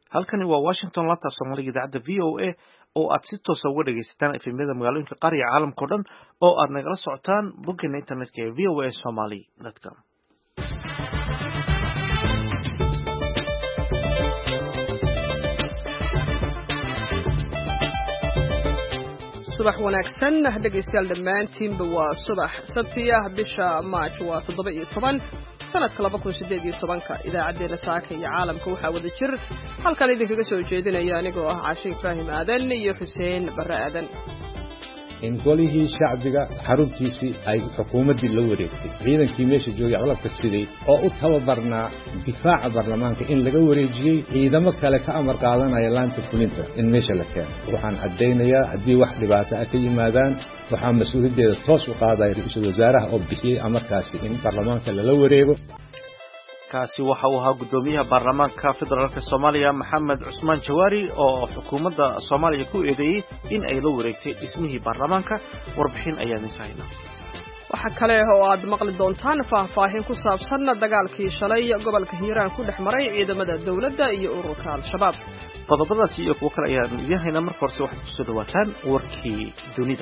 halkani waa Washington laanta Soomaaliga idaacada VOA oo aad si toos ah uga dhageysataan efemyada magaalooyinka qaar iyo caalamka oo dhan oo aad nagala socotaan boggeena internetka ee voasomali.com. subax wanaagsan dhageystayaal dhammaantiinba waa subax sabti ah bisha March waa 17 sanadka 2018 idaacadeena saaka iyo caalamka waxa wada jir halkan idinkaga soo jeedinaya anigoo ah Caashin Ibrahim Aadan iyo Xuseen Barre Aadan in golihii shacbiga xaruntiisii ay xukuumadii la wareegtay ciidankii meesha joogay qalabka siday oo u tababarnaa difaaca baarlamaanka in laga wareejiyay ciidamo kale ka amar qaadanaya laanta fulinta in meesha la keeno waxaan cadeynayaa haddii wax dhibaato ah ka yimaadaan waxaa mas'uuliyaddeeda toos u qaadaya ra'iisul wasaaraha oo bixiyay amarkaasi in baarlamaanka lala wareego kaasi waxa uu ahaa gudoomiyaha baarlamaanka federaalka Soomaaliya Maxamed Cusmaan Jawaari oo xukuumadda Soomaaliya ku eedeeyay in ay la wareegtay dhismihii baarlamaanka warbixin ayaan hayna waxa kale oo aad maqli doontaan faahfaahin ku saabsan dagaalkii shalay gobolka Hiiraan ku dhexmaray ciidamada dawladda iyo ururka Al-Shabaab qodobadaas iyo kuwa kale ayaan idin haynaa marka hore waxaad ku soo dhawaataan warkii dunida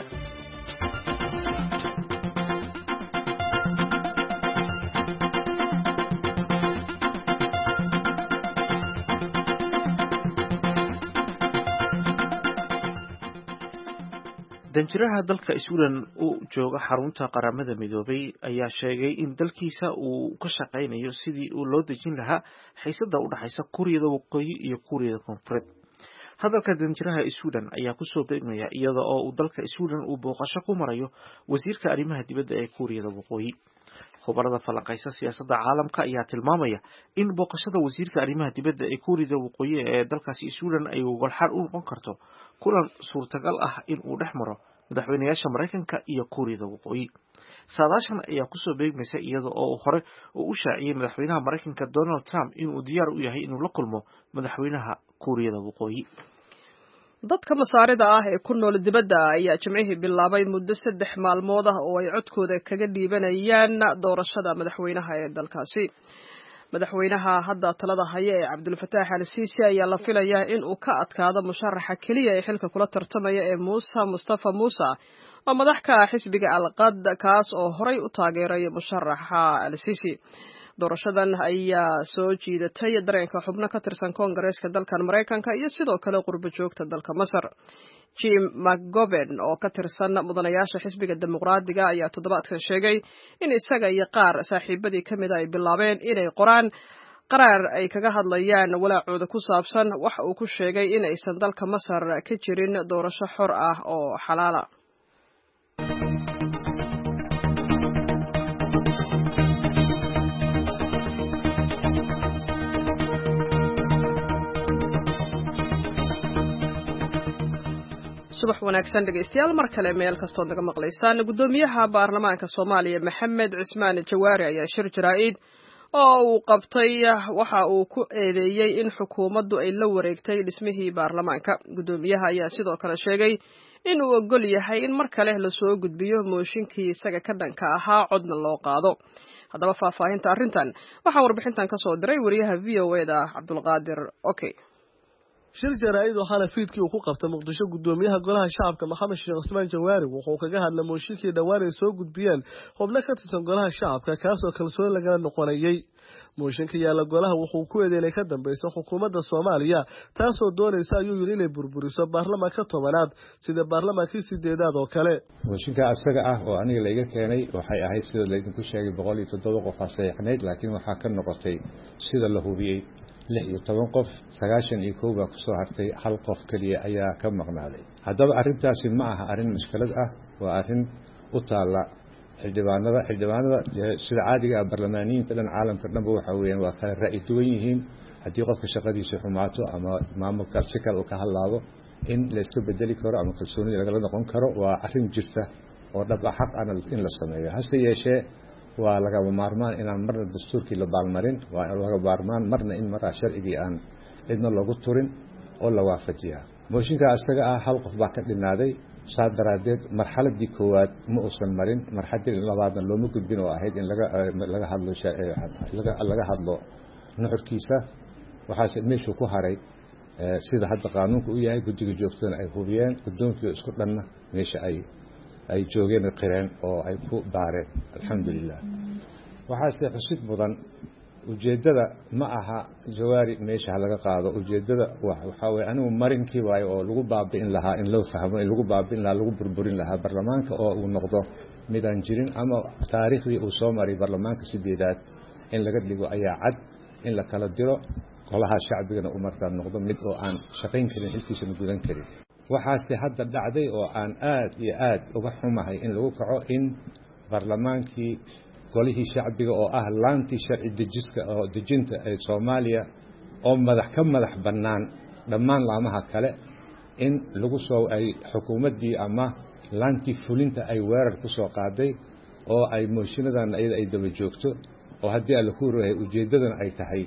danjiraha dalka Sweden uu jooga xarunta qaramada midoobay ayaa sheegay in dalkiisa uu ka shaqeynayo sidii uu loo dejin lahaa xiisada u dhaxaysa Kuuriyada Waqooyi iyo Kuuriyada Koonfureed. Hadalka danjiraha Sweden ayaa ku soo beegmaya iyada oo uu dalka Sweden uu booqasho ku marayo wasiirka arrimaha dibadda ee Kuuriyada Waqooyi. Khubarada falanqaysa siyaasadda caalamka ayaa tilmaamaya in booqashada wasiirka arrimaha dibadda ee Kuuriyada Waqooyi ee dalkaasi Sweden ay golxar u noqon karto kulan suurtagal ah in uu dhex maro madaxweynayaasha Mareykanka iyo Kuuriyada Waqooyi. Saadaashan ayaa ku soo beegmaysa iyada oo hore uu u shaaciyay madaxweynaha Mareykanka Donald Trump in uu diyaar u yahay inuu la kulmo madaxweynaha Kuuriyada Waqooyi. dadka masaarida ah ee ku nool dibadda ayaa jimcihii bilaabay muddo 3 maalmood ah oo ay codkooda kaga dhiibanayaan doorashada madaxweynaha ee dalkaasi. madaxweynaha hadda talada haya ee Cabdulfataax al-Siisi ayaa la filayaa in uu ka adkaado musharaxa kaliya ee xilka kula tartamaya ee Mustafa Musa oo madax ka ah xisbiga Al-Qad kaas oo horay u taageeray musharaxa al-Siisi. doorashadan ayaa soo jiidatay dareenka xubno ka tirsan Koongareeska dalkan Mareykanka iyo sidoo kale qurbo joogta dalka Masar. Jim McGovern oo ka tirsan mudanayaasha xisbiga dimuqraadiga ayaa toddobaadkan sheegay in isaga iyo qaar saaxiibadii kamid ay bilaabeen inay qoraan qaraar ay kaga hadlayaan walaacooda ku saabsan waxa uu ku sheegay in aysan dalka Masar ka jirin doorasho xor ah oo xalaal ah. subax wanaagsan dhageystayaal mar kale meel kastoo naga maqlaysaan gudoomiyaha baarlamaanka Soomaaliya Maxamed Cusmaan Jawaari ayaa shir jaraa'id oo uu qabtay waxa uu ku eedeeyay in xukuumaddu ay la wareegtay dhismihii baarlamaanka. gudoomiyaha ayaa sidoo kale sheegay in uu ogol yahay in mar kale la soo gudbiyo mooshinkii isaga ka dhanka ahaa codna loo qaado. haddaba faahfaahinta arrintan waxaa warbixintan ka soo diray wariyaha VOA-da Cabdulqaadir Okay. shir jaraa'id oo xalafiidkii uu ku qabtay Muqdisho gudoomiyaha golaha shacabka Maxamed Sheekh Cusmaan Jawaari wuxuu kaga hadlay mooshinkii dhawaan ay soo gudbiyeen xubno ka tirsan golaha shacabka kaas oo kalsooni laga noqonayay. mooshinka yaala golaha wuxuu ku eedeynay ka dambaysa xukuumadda Soomaaliya taasoo doonaysa ayuu yiri inay burburiso baarlamaanka 10aad sida baarlamaankii 8aad oo kale. mooshinka asaga ah oo aniga la iga keenay waxay ahayd sida la idinku sheegay 107 qof saxiixneed laakiin waxa ka noqotay sida la hubiyay 16 qof 91 baa ku soo hartay hal qof kaliya ayaa ka maqnaaday. haddaba arrintaasi ma aha arrin mushkilad ah waa arrin u taala xildhibaanada sida caadiga ah baarlamaaniyiinta dhan caalamka dhanba waxa weeyaan waa kala ra'yi duwan yihiin haddii qofka shaqadiisa xumaato ama maamulka si kale uu ka hadlaado in la iska bedeli karo ama kalsoonida lagala noqon karo waa arrin jirta oo dhab ah xaq ah in la sameeyo. hase yeeshee waa laga maarmaan inaan marna dastuurkii la baalmarin waa laga maarmaan marna in maraa sharcigii aan cidna loogu turin oo la waafajiyaa. mooshinka asaga ah hal qof baa ka dhinaaday saa daraadeed marxaladii koowaad ma uusan marin marxaladii labaadna looma gudbin oo ahayd in laga hadlo nuxurkiisa waxaase meeshuu ku haray sida hadda qaanuunku u yahay guddiga joogtadana ay hubiyeen guddoonkiioo isku dhanna meesha ay joogeen qireen oo ay ku baareen alxamdulilah. waxaase xusid mudan ujeeddada ma aha Jawaari meesha laga qaado. ujeeddada waxaa weeye anigu marinkii waayo oo lagu baabi'in lahaa in loo fahmo in lagu baabi'in lahaa lagu burburin lahaa baarlamaanka oo uu noqdo midaan jirin ama taariikhdii uu soo maray baarlamaanka 8aad in laga dhigo ayaa cad in la kala diro golaha shacbigana uu markaa noqdo mid oo aan shaqayn karin xilkiisana gudan karin. waxaase hadda dhacday oo aan aad iyo aad uga xumahay in lagu kaco in baarlamaankii golihii shacbiga oo ah laantii sharci dejiska oo dejinta ee Soomaaliya oo madax bannaan dhammaan laamaha kale in lagu soo ay xukuumaddii ama laantii fulinta ay weerar ku soo qaaday oo ay mooshiinadan ay daba joogto oo haddii la ku ruuhay ujeeddadana ay tahay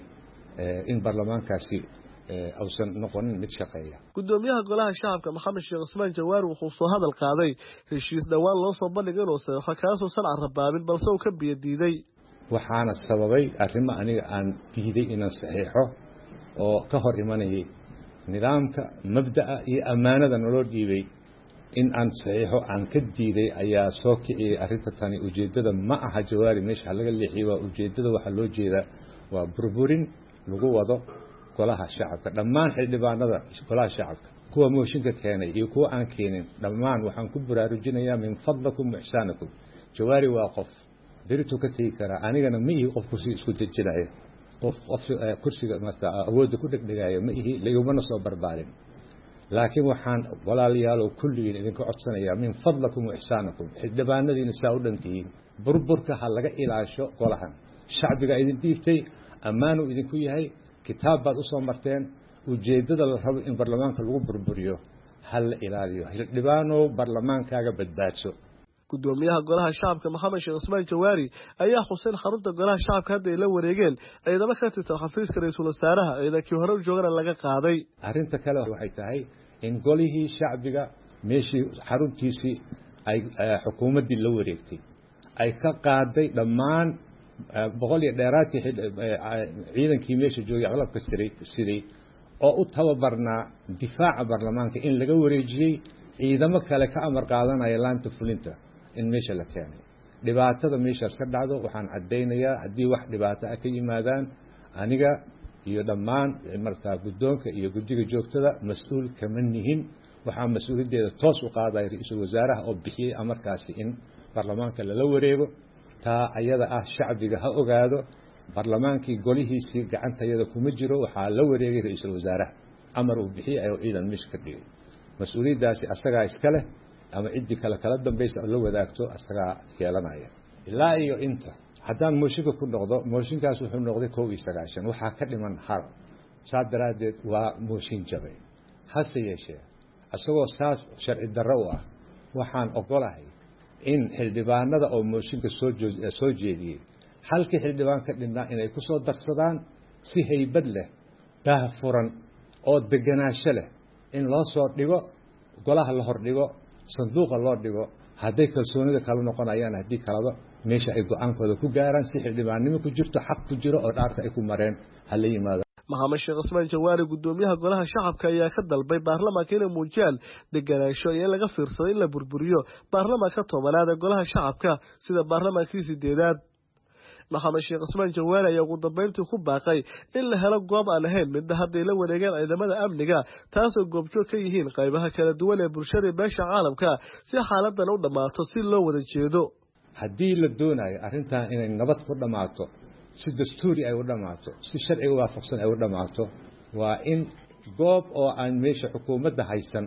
in baarlamaankaasi awsan noqonin mid shaqeeya. gudoomiyaha golaha shacabka Maxamed Sheekh Usmaan Jawaari wuxuu soo hadal qaaday heshiis dhawaan loo soo bandhigay oo saxiix kaasoo san carrabaabin balse uu ka biyadiiday. waxaana sababay arrimo aniga aan diiday inaan saxiixo oo ka hor imanayay nidaamka mabda'a iyo ammaanada nolol dhiibay in aan saxiixo aan ka diiday ayaa soo kiciyay arrinta tani. ujeeddada ma aha Jawaari meesha laga leexiyo waa ujeeddada waxa loo jeedaa waa burburin lagu wado golaha shacabka dhammaan xildhibaanada golaha shacabka kuwa mooshinka keenay iyo kuwa aan keenin dhammaan waxaan ku baraarujinayaa min fadlakum ihsaanakum. Jawaari waa qof beritu ka tagi kara anigana ma ihi qof kursi isku dejinaya qof kursiga marka awood ku dhigdhigaya ma ihi leeyumana soo barbaarin. laakiin waxaan walaalayaal oo kulligiin idinka codsanayaa min fadlakum ihsaanakum xildhibaanadiina saa u dhantiin burburka ha laga ilaasho golahan shacbiga idin dhiibtay ammaanu idinku yahay kitaab baad u soo marteen ujeeddada la rabo in baarlamaanka lagu burburiyo hal ilaaliyo xildhibaano baarlamaankaaga badbaadso. gudoomiyaha golaha shacabka Maxamed Sheekh Usmaan Jawaari ayaa xuseen xarunta golaha shacabka hadda ay la wareegeen ciidamo ka tirsan xafiiska ra'iisul wasaaraha ciidankii hore u joogana laga qaaday. arrinta kale waxay tahay in golihii shacbiga meeshii xaruntiisii ay xukuumaddii la wareegtay ay ka qaaday dhammaan boqol iyo dheeraadkii ciidankii meesha joogay qalabka siday oo u tababarnaa difaaca baarlamaanka in laga wareejiyay ciidamo kale ka amar qaadanaya laanta fulinta in meesha la keenay. dhibaatada meeshaas ka dhacdo waxaan cadeynayaa haddii wax dhibaato ah ka yimaadaan aniga iyo dhammaan markaa guddoonka iyo guddiga joogtada mas'uul kama nihin. waxaa mas'uuliyaddeeda toos u qaadaya ra'iisul wasaaraha oo bixiyay amarkaasi in baarlamaanka lala wareego. taa ayada ah shacbiga ha ogaado baarlamaankii golihiisii gacantayada kuma jiro waxaa la wareegay ra'iisul wasaaraha amar uu bixiyay oo ciidan meesha ka dhigay. mas'uuliyaddaasi asagaa iska leh ama ciddii kala dambaysa la wadaagto asagaa yeelanaya. ilaa iyo inta haddaan mooshinka ku noqdo mooshinkaas wuxuu noqday 91 waxaa ka dhiman har saa daraaddeed waa mooshin jabay. hase yeeshee asagoo saas sharci darro u ah waxaan ogolahay in xildhibaanada oo mooshinka soo jeediyey halkii xildhibaan ka dhinaa inay ku soo darsadaan si haybad leh daah furan oo deganaansho leh in loo soo dhigo golaha la hor dhigo sanduuqa loo dhigo hadday kalsoonida kala noqonayaan haddii kalaba meesha ay go'aankooda ku gaaraan si xildhibaannimo ku jirto xaq ku jiro oo dhaarta ay ku mareen ha la yimaado. Maxamed Sheekh Usmaan Jawaari gudoomiyaha golaha shacabka ayaa ka dalbay baarlamaanka inay muujiyaan deganaansho iyo laga fiirsado in la burburiyo baarlamaanka 10aad ee golaha shacabka sida baarlamaankii 8aad. Maxamed Sheekh Usmaan Jawaari ayaa ugu dambeyntii ku baaqay in la helo goob aan ahayn mid hadda la wareegaan ciidamada amniga taasoo goobjoog ka yihiin qaybaha kala duwan ee bulshada beesha caalamka si xaaladdan u dhamaato si loo wada jeedo. haddii la doonayo arrintan inay nabad ku dhamaato si dastuuri ay u dhamaato si sharciga waafaqsan ay u dhamaato waa in goob oo aan meesha xukuumadda haysan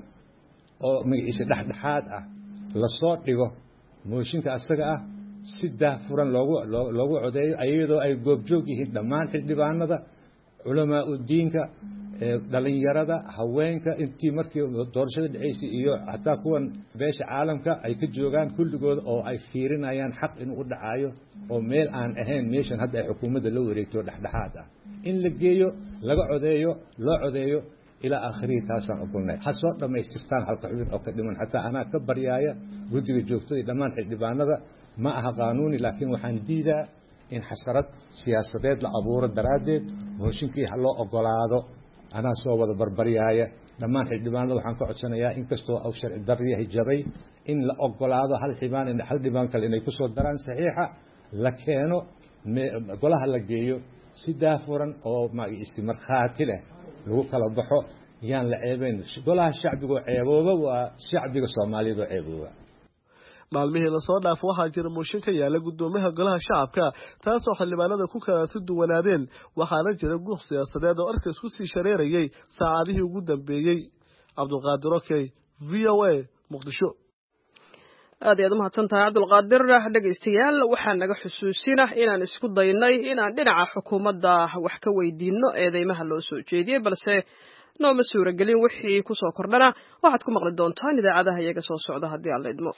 oo magaciisa dhexdhexaad ah la soo dhigo mooshinka asaga ah si daahfuran loogu codeeyo ayadoo ay goobjoog yihiin dhammaan xildhibaanada culamaa u diinka dhalinyarada haweenka intii markii doorashada dhaceysay iyo xataa kuwan beesha caalamka ay ka joogaan kulligooda oo ay fiirinayaan xaq inuu u dhacayo oo meel aan ahayn meeshan hadda ay xukuumadda la wareegto dhexdhexaad ah in la geeyo laga codeeyo loo codeeyo ilaa aakhirihi taasaan ogolnay ha soo dhammaystirtaan halka xubin oo ka dhiman xataa anaa ka baryaaya guddiga joogtada dhammaan xildhibaanada ma aha qaanuuni laakiin waxaan diidaa in xasarad siyaasadeed la abuuro daraaddeed mooshinkii ha loo ogolaado anaa soo wada barbaryaaya dhammaan xildhibaanada waxaan ka codsanayaa inkastoo aw sharci darro yahay jabay in la ogolaado hal dhibaan kale inay ku soo daraan saxiixa la keeno golaha la geeyo si daafuran oo markhaati leh lagu kala baxo yaan la ceebayn golaha shacbiga oo ceebooba waa shacbiga Soomaaliyeed oo ceebooba maalmihii la soo dhaaf waxaa jira mooshin ka yaala gudoomiyaha golaha shacabka taasoo xildhibaanada ku kala duwanaadeen waxaana jira guuq siyaasadeed oo arkays ku sii shareerayay saacadihii ugu dambeeyay Cabdulqaadir Okey VOA Muqdisho aad iyo aad mahadsantahay Cabdulqaadir dhageystayaal waxaan naga xusuusina inaan isku daynay inaan dhinaca xukuumadda wax ka weydiino eedeymaha loo soo jeediyay balse nooma suuragelin wixii ku soo kordhana waxaad ku maqli doontaan idaacadaha iyaga soo socda haddii aan la idmo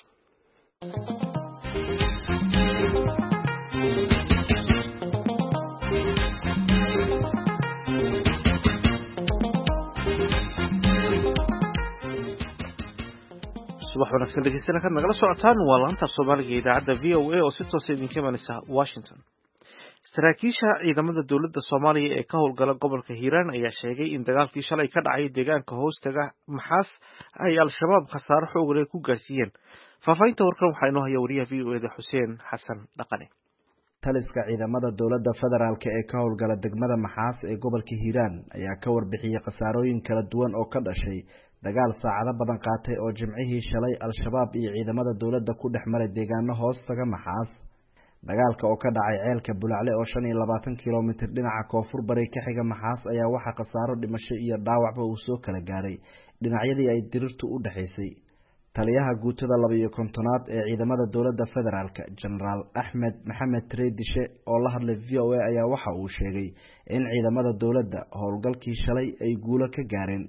subax wanaagsan dhegeystayaal halkaad nagala socotaan waa laanta Soomaaliga ee idaacadda VOA oo si toos ah idinka imanaysa Washington. Saraakiisha ciidamada dawladda Soomaaliya ee ka howlgala gobolka Hiiraan ayaa sheegay in dagaalkii shalay ka dhacay deegaanka hoostaga Maxaas ay al-shabaab khasaaro xoog leh ku gaarsiiyeen. Faafahinta warkan waxaa inoo haya wariyaha VOA Xuseen Xasan Dhaqane. taliska ciidamada dawladda federaalka ee ka howlgala degmada Maxaas ee gobolka Hiiraan ayaa ka warbixiyay khasaarooyin kala duwan oo ka dhashay dagaal saacado badan qaatay oo jimcihii shalay al-shabaab iyo ciidamada dawladda ku dhexmaray deegaano hoostaga Maxaas. dagaalka oo ka dhacay ceelka Bulacle oo 25 kiiloomitir dhinaca koonfur bari ka xiga Maxaas ayaa waxa khasaaro dhimasho iyo dhaawacba uu soo kala gaaray dhinacyadii ay dirirtu u dhaxaysay. taliyaha guutada 12-aad ee ciidamada dawladda federaalka General Ahmed Maxamed Treedishe oo la hadlay VOA ayaa waxa uu sheegay in ciidamada dawladda howlgalkii shalay ay guulo ka gaareen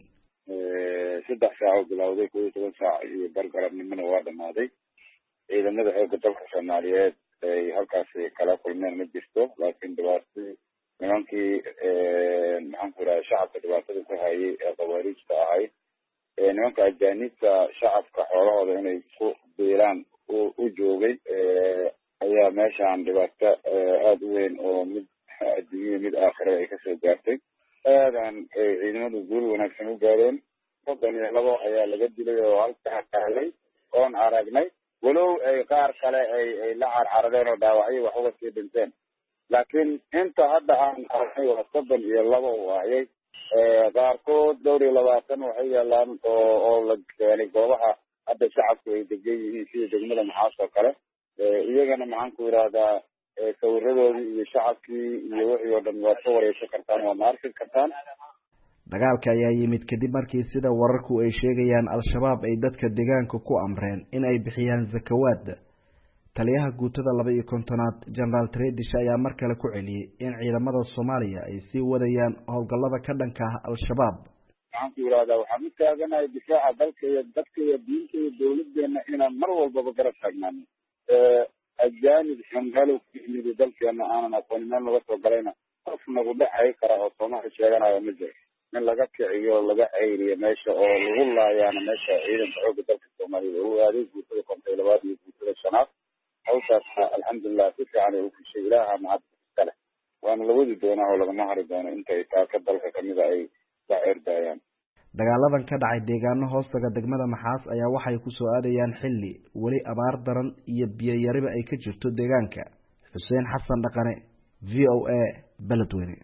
3 saac bilowday 12 saac iyo barqarabnimada waa dhamaaday ciidamada xoogga dalka Soomaaliyeed ay halkaas kala kulmeen ma jirto laakiin dhibaatada nimankii maxaan ku raay shacabka dhibaatada ku hayay ee qawaariijta ahayd nimanka ajaanibta shacabka xoolahooda inay ku beelaan u joogay ayaa meeshaan dhibaato aad u weyn oo mid adduunyada mid aakhira ay ka soo gaartay aadan ciidamadu guul wanaagsan u gaareen 32 ayaa laga dilay oo halkaa kaalay oon aragnay walow ay qaar kale ay la carcaradeen oo dhaawacyo wax uga sii dhinteen laakiin inta hadda aan aragnay waa 32 waayay qaarkood 22 waxay yaalaan oo la keenay goobaha hadda shacabku ay degan yihiin sida degmada Maxaas oo kale iyagana maxaan ku yiraahdaa sawiradoodii iyo shacabkii iyo wixii oo dhan waa soo wareysan kartaan waa maarkin kartaan. dagaalka ayaa yimid kadib markii sida wararku ay sheegayaan al-shabaab ay dadka deegaanka ku amreen in ay bixiyaan zakawaad. taliyaha guutada 12-aad General Treedishe ayaa mar kale ku celiyay in ciidamada Soomaaliya ay sii wadayaan howlgallada ka dhanka ah al-shabaab. waxaan ku yiraahdaa waxaan u taaganahay difaaca dalka iyo dadka iyo diinta iyo dawladdeena inaan mar walba garab taagnaano ajaanib xamhalow ku yimid dalkeena aanan aqoonin meel laga soo galayna qof nagu dhacay kara oo Soomaali sheeganayo ma jiro in laga kiciyo laga ceyriyo meesha oo lagu laayaano meesha ciidanka xoogga dalka Soomaaliya uu aaday guutada 52 iyo guutada 5 hawshaas alxamdulillah si fiican ay u fushay ilaaha mahad kale waana la wadi doonaa oo lagama hari doono intay taaka dalka kamida ay ka ceerdayaan. dagaaladan ka dhacay deegaano hoostaga degmada Maxaas ayaa waxay ku soo aadayaan xilli wali abaar daran iyo biyo yariba ay ka jirto deegaanka. Xuseen Xasan Dhaqane VOA Beledweyne.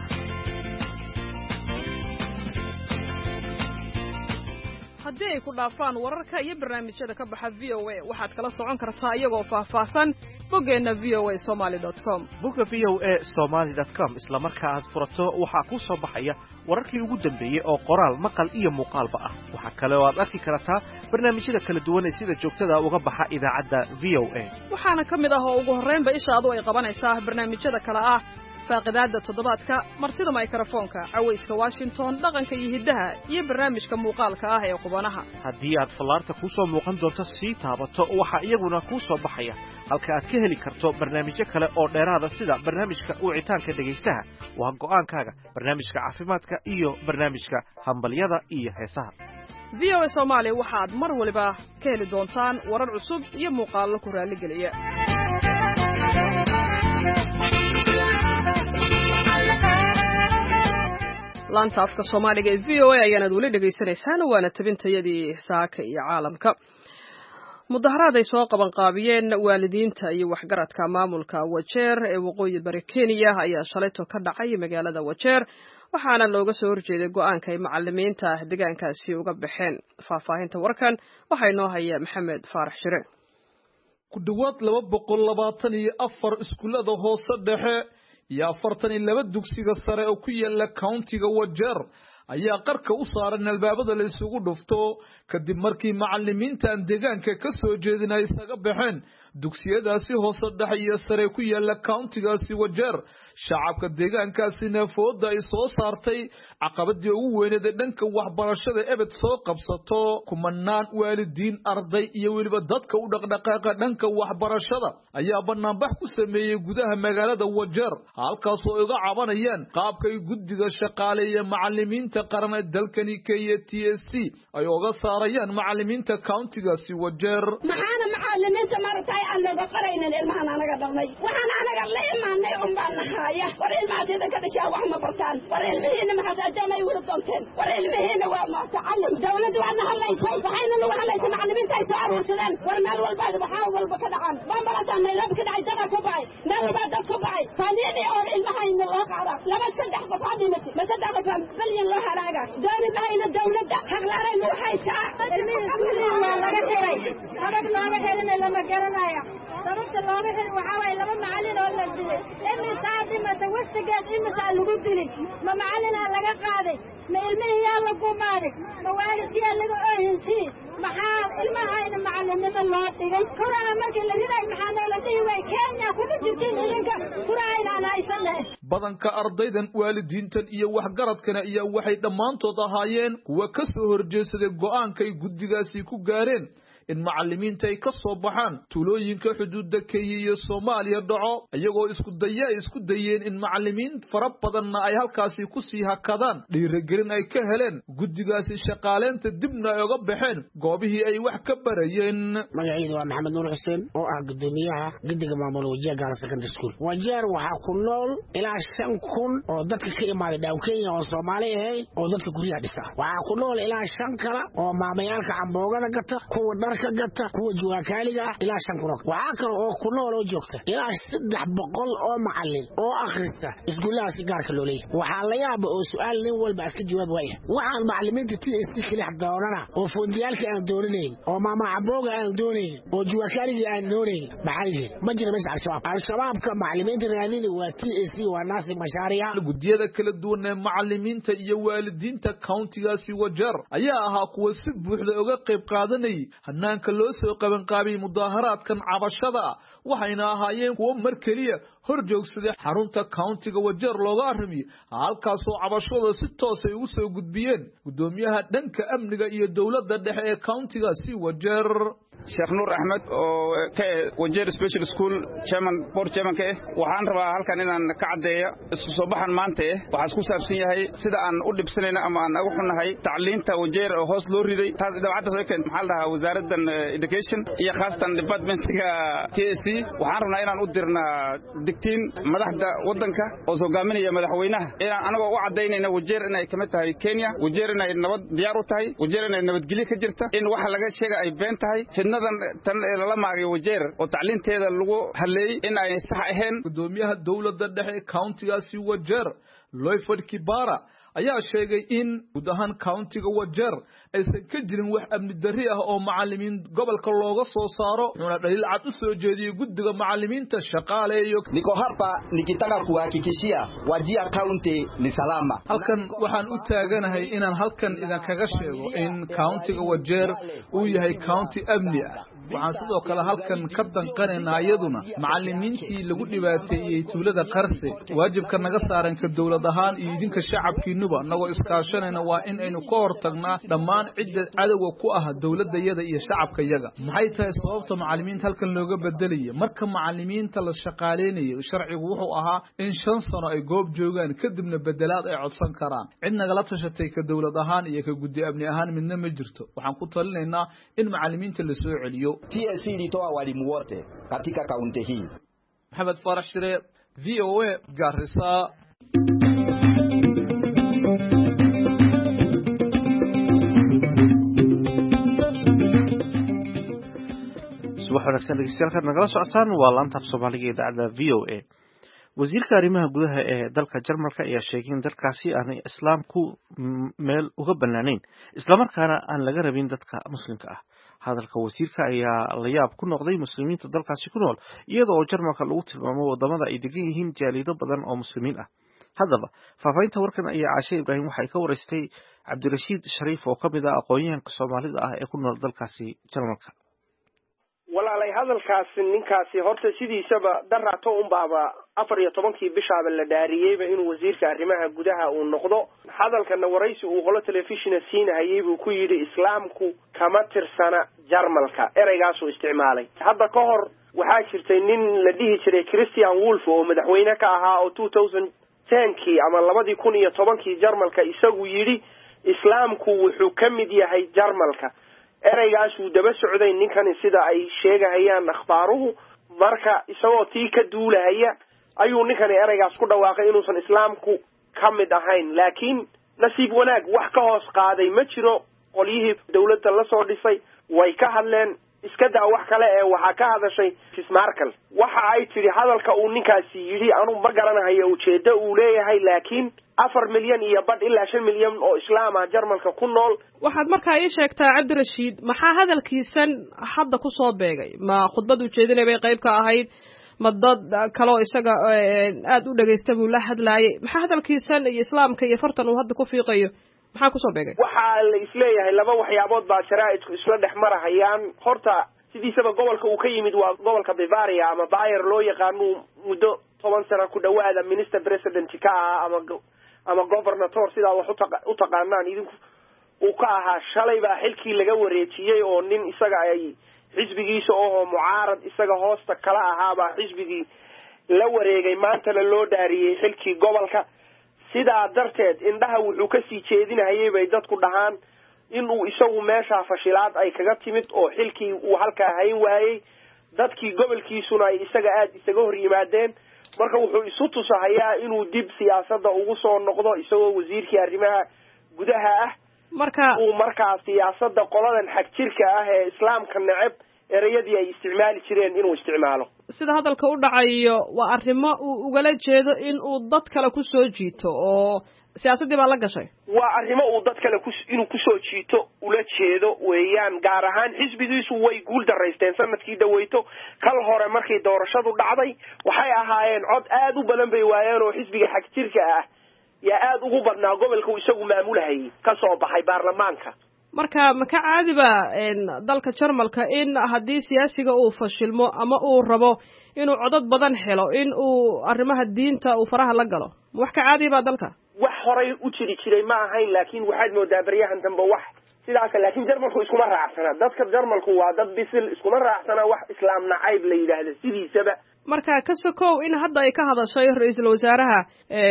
haddii ay ku dhaafaan wararka iyo barnaamijyada ka baxa VOA waxaad kala socon kartaa iyagoo faahfaahsan boggeena voasomali.com. bogga voasomali.com isla marka aad furato waxaa ku soo baxaya wararkii ugu dambeeyay oo qoraal maqal iyo muuqaalba ah. waxa kale oo aad arki kartaa barnaamijyada kala duwan ee sida joogtada uga baxa idaacadda VOA. waxaana ka mid ah oo ugu horreynba ishaadu ay qabanaysaa barnaamijyada kale ah faaqidaada toddobaadka martida mikrofoonka cawayska Washington dhaqanka iyo hiddaha iyo barnaamijka muuqaalka ah ee qubanaha. haddii aad fallaarta ku soo muuqan doonto sii taabato waxa iyaguna ku soo baxaya halka aad ka heli karto barnaamijyo kale oo dheeraada sida barnaamijka wicitaanka dhagaystaha waa go'aankaaga barnaamijka caafimaadka iyo barnaamijka hambalyada iyo heesaha. VOA Somali waxaad mar waliba ka heli doontaan warar cusub iyo muuqaallo ku raali geliya. laanta afka Soomaaliga ee VOA ayaana wali dhageysanaysaan waana tabintayadii saaka iyo caalamka. mudaharaad ay soo qaban qaabiyeen waalidiinta iyo waxgaradka maamulka Wajeer ee waqooyi bari Kenya ayaa shalayto ka dhacay magaalada Wajeer waxaana looga soo horjeeday go'aanka ay macallimiinta deegaankaasi uga baxeen. Faahfaahinta warkan waxay noo haya Maxamed Faarax Shire. ku dhawaad 224 iskuulada hoose dhexe iyo 42 dugsiga sare oo ku yaala countiga Wajeer ayaa qarka u saaran albaabada la isugu dhufto kadib markii macallimiinta deegaanka ka soo jeedinay isaga baxeen dugsiyadaasi hoose dhexe iyo sare ku yaala countigaasi Wajeer. shacabka deegaankaasina fooda ay soo saartay caqabadii ugu weyneed ee dhanka waxbarashada ebed soo qabsato kumanaan waalidiin arday iyo weliba dadka u dhaqdhaqaaqa dhanka waxbarashada ayaa banaanbax ku sameeyay gudaha magaalada Wajeer halkaas oo uga cabanayaan qaabka ay guddiga shaqaaleeya macallimiinta qaran ee dalkani Kenya TSC ay uga saarayaan macallimiinta countigaasi Wajeer. maxaana macallimiinta maratay aan laga qaraynin ilmahan anaga dhalnay waxaan anaga la imaanay umbanahay war ilmahaasida ka dhashaa wax ma bartaan war ilmihiina maxaa jamay wada doonteen war ilmihiina waa mutacallim dawladdu waa hadlaysay waxayna lagu hadlaysay macallimiinta ay soo aruursadeen war meel walba waxaa walba ka dhacan bambalatan Nairobi ka dhacay dad ku bacay meel walba dad ku bacay faniyada oo ilmahayna loo qaada laba saddex qof hadimati ma saddex qof bilyan loo haraaga dooni bahayna dawladda xaqlaarayna waxaysaa ilmihiina waa laga xiray sabab looga xirin lama garanayo sababta looga xirin waxaa waay laba macallin oo la dilay imisa wastigeed imisa lagu dilay ma macallinaa laga qaaday ma ilmihiyaa la gumaaday ma waalidkiyaa laga oohinsii maxaa ilmahayna macallinimo loo dhigay kuraha markii la riday maxaa noola dhihi way Kenya kuma jirtiin idinka kurahayna aan haysan lahayn. badanka ardaydan waalidiintan iyo waxgaradkana ayaa waxay dhammaantood ahaayeen kuwa ka soo horjeesaday go'aanka ay guddigaasi ku gaareen in macallimiinta ay ka soo baxaan tuulooyinka xuduudda Kenya iyo Soomaaliya dhaco iyagoo isku dayeen in macallimiin fara badanna ay halkaasi ku sii hakadaan dhiirigelin ay ka heleen guddigaasi shaqaaleynta dibna ay uga baxeen goobihii ay wax ka barayeen. magacaydu waa Maxamed Nuur Xuseen oo ah gudoomiyaha guddiga maamulka Wajeer Girls Secondary School. Wajeer waxaa ku nool ilaa 5,000 oo dadka ka imaaday dhaw Kenya oo Soomaali ah oo dadka guryaha dhisa. waxaa ku nool ilaa 5 kale oo maamayaalka camboogada gata kuwa ka gata kuwa juwaakaaliga ilaa 5 kun. waxaa kale oo ku nool oo joogta ilaa 300 oo macallin oo akhrista iskuulahaas gaarka loo leeyahay. waxaa la yaaba oo su'aal nin walba iska jawaab waaya waxaan macallimiinta TSC kaliya doonana oo foondiyaalka aan doonayn oo maama cabooga aan doonayn oo juwaakaaliga aan doonayn maxay ma jira meesha al-shabaabka macallimiinta raadinay waa TSC waa naasi mashaariic. guddiyada kala duwan ee macallimiinta iyo waalidiinta countigaasi Wajeer ayaa ahaa kuwa si buuxda uga qayb qaadanay hannaanka loo soo qaban qaabiyay mudaharaadkan cabashada waxayna ahaayeen kuwa mar kaliya hor joogsaday xarunta countiga Wajeer looga arrimay halkaas oo cabashada si toos ah ugu soo gudbiyeen gudoomiyaha dhanka amniga iyo dawladda dhexe ee countigaasi Wajeer Sheekh Nuur Ahmed oo ka Wajeer Special School board chairman waxaan rabaa halkan inaan ka cadeeyo isku soo baxan maanta waxa isku saabsan yahay sida aan u dhibsanayna ama aan ugu xunahay tacliinta Wajeer oo hoos loo riday taas dabacada soo keen maxaa la dhahaa wasaaradda education iyo khaasatan departmentiga TSC waxaan rabnaa inaan u dirna digtiin madaxda wadanka oo soo gaaminaya madaxweynaha inaan anagoo u cadeynayna Wajeer inay kamid tahay Kenya Wajeer inay nabad diyaar u tahay Wajeer inay nabadgelyo ka jirta in waxa laga sheegay ay been tahay tan la maagay Wajeer oo tacliinteeda lagu haleeyay in ay sax ahayn. gudoomiyaha dawladda dhexe countigaasi Wajeer Loyford Kibara ayaa sheegay in guud ahaan countiga Wajeer aysan ka jirin wax amni darri ah oo macallimiin gobolka looga soo saaro una dhaliil cad u soo jeediyay guddiga macallimiinta shaqaaleeyo. niko hapa nikitaka kuhakikishia Wajir County ni salama. halkan waxaan u taaganahay inaan halkan idin kaga sheego in countiga Wajeer uu yahay county amni ah. waxaan sidoo kale halkan ka danqanaynaa iyaduna macallimiintii lagu dhibaateeyay tuulada Qarse waajibka naga saaran ka dawlad ahaan iyo idinka shacabkiinuba nagoo iskaashanayna waa in aynu ka hortagnaa dhammaan cidda cadawga ku ah dawladayada iyo shacabkayaga. maxay tahay sababta macallimiinta halkan looga bedelay marka macallimiinta la shaqaaleynayo sharcigu wuxuu ahaa in 5 sano ay goob joogaan kadibna bedelaad ay codsan karaan. cid nagala tashatay ka dawlad ahaan iyo ka guddi amni ahaan midna ma jirto. waxaan ku talinaynaa in macallimiinta la soo celiyo. TSC ilitoa walimu wote katika kaunti hii. Maxamed Faarax Shire VOA Garissa. wanaagsan dhegeystayaal nagala socotaan waa laanta af Soomaaliga idaacada VOA. Wasiirka arrimaha gudaha ee dalka Jarmalka ayaa sheegay in dalkaasi aanay islaamku meel uga banaaneyn isla markaana aan laga rabin dadka muslimka ah. Hadalka wasiirka ayaa la yaab ku noqday muslimiinta dalkaasi ku nool iyada oo Jarmalka lagu tilmaamo wadamada ay degan yihiin jaalido badan oo muslimiin ah. Haddaba faafaynta warkan ayaa Caashe Ibraahim waxay ka wareystay Cabdirashiid Shariif oo kamid ah aqoonyahanka Soomaalida ah ee ku nool dalkaasi Jarmalka. walaalay hadalkaasi ninkaasi horta sidiisaba daraato unbaaba 14 bishaaba la dhaariyeyba inuu wasiirka arrimaha gudaha uu noqdo. hadalkana waraysi uu qolo telefishin siinayay buu ku yiri islaamku kama tirsana Jarmalka ereygaas uu isticmaalay. hadda ka hor waxaa jirtay nin la dhihi jiray Christian Wolff oo madaxweyne ka ahaa oo 2010 ama 2010 Jarmalka isagu yiri islaamku wuxuu ka mid yahay Jarmalka. ereygaas uu daba socday ninkani sida ay sheegayaan akhbaaruhu marka isagoo tii ka duulaya ayuu ninkani ereygaas ku dhawaaqay inuusan islaamku ka mid ahayn. laakiin nasiib wanaag wax ka hoos qaaday ma jiro. qolyihii dawladda la soo dhisay way ka hadleen iska daa wax kale ee waxa ka hadashay Merkel waxa ay tiri hadalka uu ninkaasi yiri anu ma garanayo ujeedo uu leeyahay laakiin 4 milyan iyo bad ilaa 5 milyan oo islaam ah Jarmalka ku nool. waxaad markaa ii sheegtaa Cabdirashiid maxaa hadalkiisan hadda ku soo beegay ma khudbad u jeedinay bay qayb ka ahayd ma dad kale oo isaga aad u dhageystay buu la hadlaayay maxaa hadalkiisan iyo islaamka iyo fartan uu hadda ku fiiqayo maxaa ku soo beegay? waxaa la isleeyahay laba waxyaabood baa jaraa'idku isla dhex marahayaan. horta sidiisaba gobolka uu ka yimid waa gobolka Bavaria ama Bayer loo yaqaano muddo 10 sano ku dhawaada minister president ka ah ama governator sida wax u taqaanaan idinku uu ka ahaa shalay baa xilkii laga wareejiyay oo nin isaga ay xisbigiisa oo mucaarad isaga hoosta kala ahaaba xisbigii la wareegay maanta loo dhaariyay xilkii gobolka. sidaa darteed indhaha wuxuu ka sii jeedinayay bay dadku dhahaan inuu isagu meesha fashilaad ay kaga timid oo xilkii uu halka hayn waayay dadkii gobolkiisuna ay isaga aad isaga hor yimaadeen. marka wuxuu isu tusahayaa inuu dib siyaasadda ugu soo noqdo isagoo wasiirkii arrimaha gudaha ah marka siyaasadda qoladan xag jirka ah ee islaamka neceb ereyadii ay isticmaali jireen inuu isticmaalo. sida hadalka u dhacayo waa arrimo uu ugala jeedo in uu dad kale ku soo jiito oo siyaasadii baa la gashay. waa arrimo uu dad kale inuu ku soo jiito ula jeedo weeyaan. gaar ahaan xisbigiisu way guul daraysteen sanadkii daweyto kal hore markii doorashadu dhacday waxay ahaayeen cod aad u badan bay waayeen oo xisbiga xag jirka ah yaa aad ugu badnaa gobolka uu isagu maamulahayay ka soo baxay baarlamaanka. marka ma ka caadiba dalka Jarmalka in haddii siyaasiga uu fashilmo ama uu rabo inuu codad badan helo in uu arrimaha diinta uu faraha la galo wax ka caadiba dalka? wax horay u jiri jiray ma ahayn laakiin waxaad moodaa baryahan dambe wax sidaas laakiin Jarmalku iskuma raacsana. dadka Jarmalku waa dad bisil iskuma raacsana wax islaam nacayb la yiraahdo sidiisaba. marka ka sokow in hadda ay ka hadashay ra'iisul wasaaraha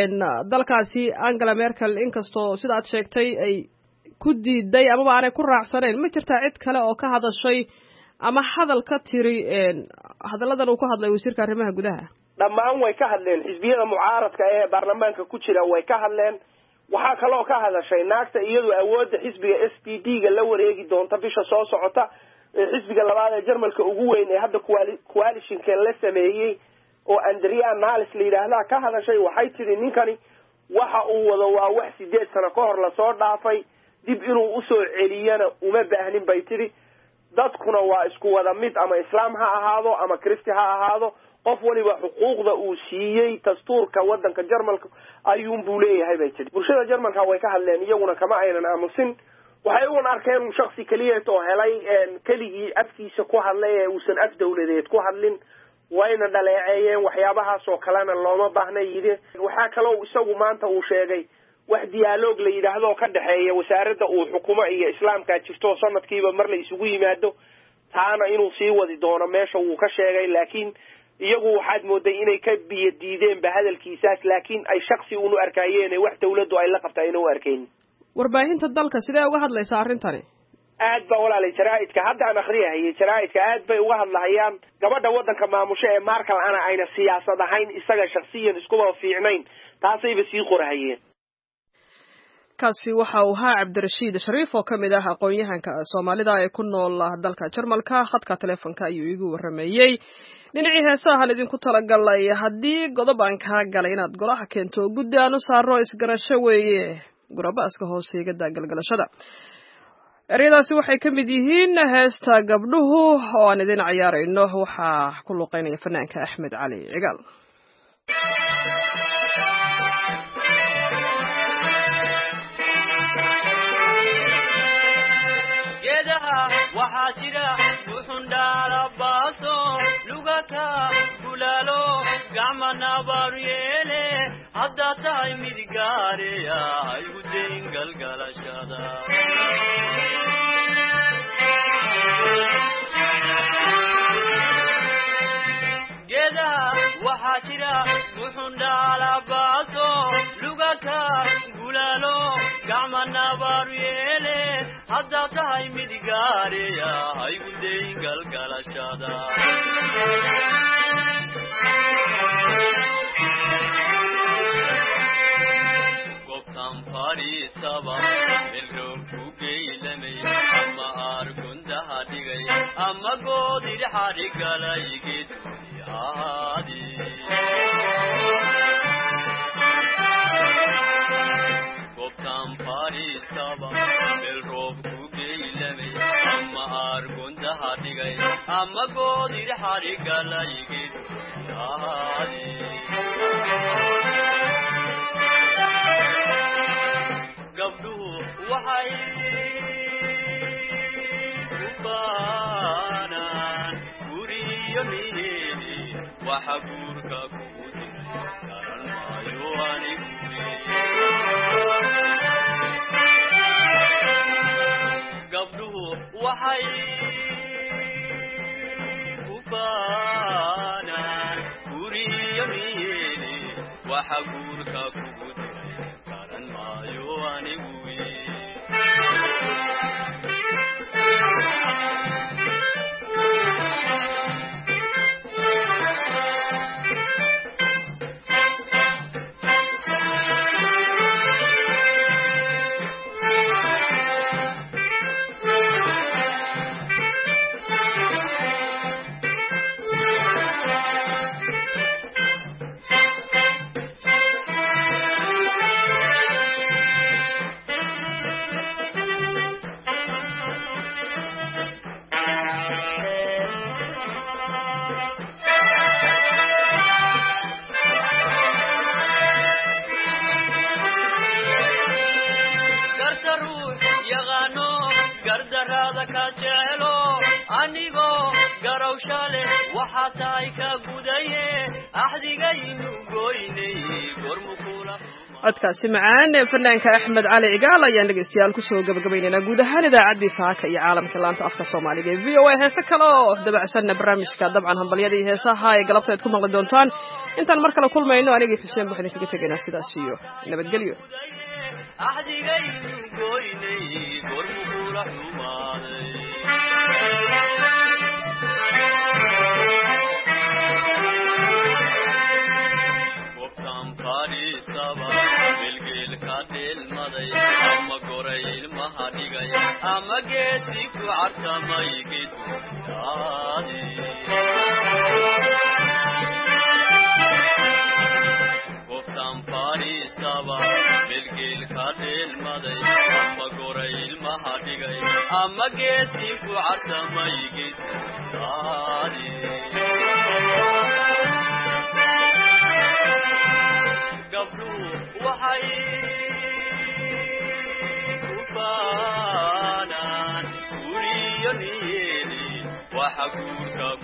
dalkaasi Angela Merkel inkastoo sida aad sheegtay ay ku diiday ama aanay ku raacsaneen ma jirtaa cid kale oo ka hadashay ama hadal ka tiri hadalladan uu ku hadlay wasiirka arrimaha gudaha? dhammaan way ka hadleen xisbiyada mucaaradka ee baarlamaanka ku jira way ka hadleen. waxaa kaloo ka hadashay naagta iyadu awoodda xisbiga SPD-ga la wareegi doonta bisha soo socota xisbiga labaad ee Jarmalka ugu weyn ee hadda coalition-ka la sameeyay oo Andrea Nahles la yiraahdo ka hadashay waxay tiri ninkani waxa uu wado waa wax 8 sano ka hor la soo dhaafay dib inuu u soo celiyana uma baahnin bay tiri. dadkuna waa isku wada mid ama islaam ha ahaado ama kristi ha ahaado qof waliba xuquuqda uu siiyay dastuurka wadanka Jarmalka ayuun buu leeyahay bay tiri. bulshada Jarmalka way ka hadleen iyaguna kama aynan aamusin. waxay uun arkeen shakhsi kaliya oo helay keligii afkiisa ku hadlay ee uusan af dawladeed ku hadlin wayna dhaleeceeyeen waxyaabahaas oo kalena looma baahna yidhi. waxaa kaloo isagu maanta uu sheegay wax dialoog la yiraahdo ka dhaxeeya wasaaradda uu xukumo iyo islaamka jirto sanadkiiba mar la isugu yimaado taana inuu sii wadi doono meesha uu ka sheegay. laakiin iyagu waxaad mooday inay ka biyo diideen bahadalkiisaas laakiin ay shakhsi uu u arkayeen wax dawladdu ay la qabtay inuu arkeen. warbaahinta dalka sidee uga hadlaysaa arrintani? aad ba walaalay jaraa'idka hadda aan akhriyay jaraa'idka aad bay uga hadlayaan gabadha wadanka maamusha ee Merkel ana ayna siyaasad ahayn isaga shakhsiyan isku fiicnayn taasayba sii qorahayeen. kaasi waxa uu ahaa Cabdirashiid Shariif oo kamid ah aqoon-yahanka Soomaalida ee ku nool dalka Jarmalka khadka telefoonka ayuu igu waramayay dhinacii heesaha idinku talagalay haddii godob aan ka galay inaad golaha keento guddi aan u saaro isgarasho weeye gurabaaska hooseegada galgalashada ereyadaasi waxay ka mid yihiin heesta gabdhuhu oo aan idin ciyaarayno waxaa ku luqeynaya fanaanka Axmed Cali Cigaal waxaa jira wuxundhaala baaso lugaka gulaalo gacmana baaru yeele haddaa tahay mid gaareya haygu dayn galgalashada geedaha waxaa jira wuxundhaala baaso lugaka gulaalo gacmana baaru yeele haddaa tahay mid gaareya haygu dayn galgalashada gobtan fadhiisaba melroob ku geylamay ama aargundaha dhigay ama goodidhaxadhigalaygeed ahaadi gobtan fadhiisaba melroob ku geylamay ama aargundaha dhigay ama goodidhaxadhigalaygeed ahaadi gabdhuhu waxay ku baanaan guriyo niheeni waxa guurka kugu diray garan maayo anigu gabdhuhu waxay ku baanaan guriyo niheeni waxa guurka kugu diray garan maayo anigu codkaasi macaan ee fanaanka Axmed Cali Cigaal ayaan dhageystayaal ku soo gabagabaynaynaa guud ahaan idaacadii saaka iyo caalamka laanta afka Soomaaliga ee VOA heesa kale oo dabacsan barnaamijka dabcan hambalyada iyo heesaha ay galabteed ku maqli doontaan intaan mar kale kulmayno anigii Xuseen waxaan kaga tagaynaa sidaas iyo nabadgelyo bilgeelka dheelmaday ama goray ilmaha dhigay ama geedii ku cartamay geedyaadi gobtan fadhiistaba bilgeelka dheelmaday ama goray ilmaha dhigay ama geedii ku cartamay geedyaadi gabdhuhu waxay ku baanaan guriyo niyeeni waxa guurka